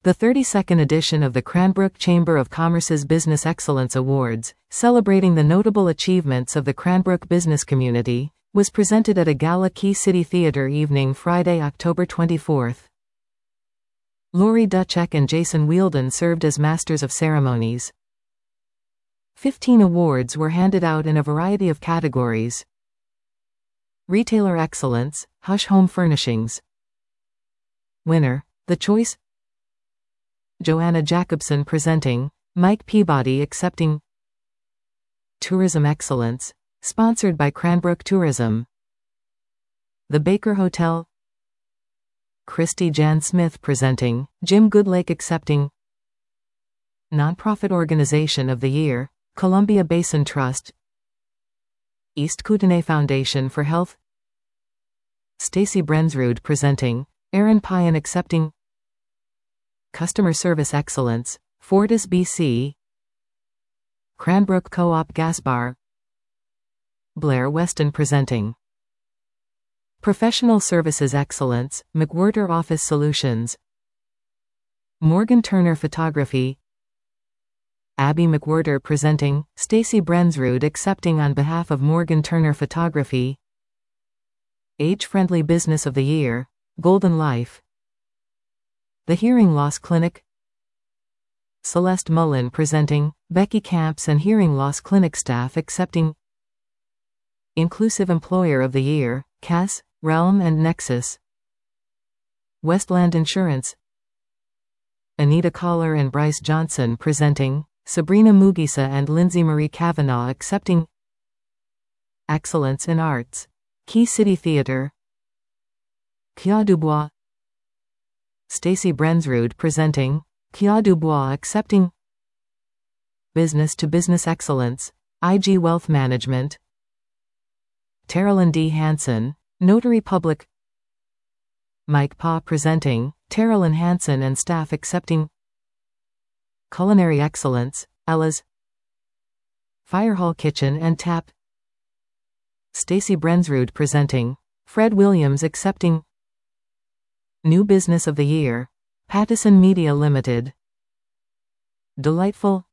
The 32nd edition of the Cranbrook Chamber of Commerce's Business Excellence Awards, celebrating the notable achievements of the Cranbrook business community, was presented at a gala Key City Theatre evening Friday, October 24. Laurie Duchek and Jason Wielden served as masters of ceremonies. 15 awards were handed out in a variety of categories. Retailer Excellence, Hush Home Furnishings. Winner, The Choice. Joanna Jacobson presenting, Mike Peabody accepting. Tourism Excellence, sponsored by Cranbrook Tourism. The Baker Hotel. Christy Jan Smith presenting, Jim Goodlake accepting. Nonprofit Organization of the Year, Columbia Basin Trust. East Kootenay Foundation for Health. Stacy Brensrud presenting, Aaron Pyan accepting. Customer Service Excellence, Fortis BC. Cranbrook Co-op Gas Bar. Blair Weston presenting. Professional Services Excellence, McWhirter Office Solutions. Morgan Turner Photography. Abby McWhirter presenting, Stacy Brensrud accepting on behalf of Morgan Turner Photography. Age-Friendly Business of the Year, Golden Life. The Hearing Loss Clinic. Celeste Mullen presenting, Becky Camps and Hearing Loss Clinic staff accepting. Inclusive Employer of the Year, Cass, Realm and Nexus. Westland Insurance. Anita Collar and Bryce Johnson presenting, Sabrina Mugisa and Lindsay Marie Kavanaugh accepting. Excellence in Arts, Key City Theatre. Kia Dubois. Stacy Brensrud presenting, Kia Dubois accepting. Business to Business Excellence, IG Wealth Management. Terrellyn D. Hansen, Notary Public. Mike Pa presenting, Terrellyn Hansen and staff accepting. Culinary Excellence, Ella's. Firehall Kitchen and Tap. Stacy Brensrud presenting, Fred Williams accepting. New Business of the Year, Pattison Media Limited. Delightful.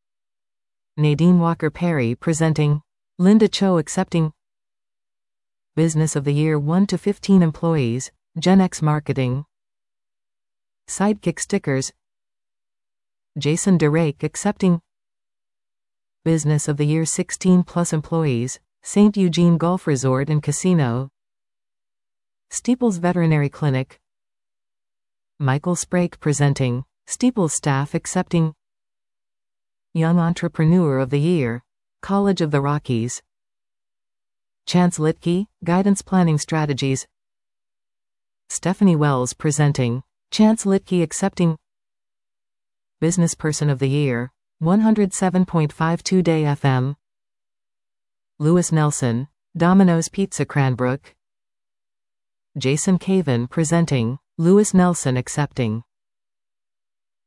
Nadine Walker Perry presenting, Linda Cho accepting. Business of the Year 1 to 15 employees, Gen X Marketing. Sidekick Stickers. Jason DeRake accepting. Business of the Year 16 plus employees, St. Eugene Golf Resort and Casino. Steeples Veterinary Clinic. Michael Sprake presenting, Steeples staff accepting. Young Entrepreneur of the Year, College of the Rockies. Chance Litke, Guidance Planning Strategies. Stephanie Wells presenting, Chance Litke accepting. Business Person of the Year, 107.52 Day FM. Lewis Nelson, Domino's Pizza Cranbrook. Jason Caven presenting, Lewis Nelson accepting.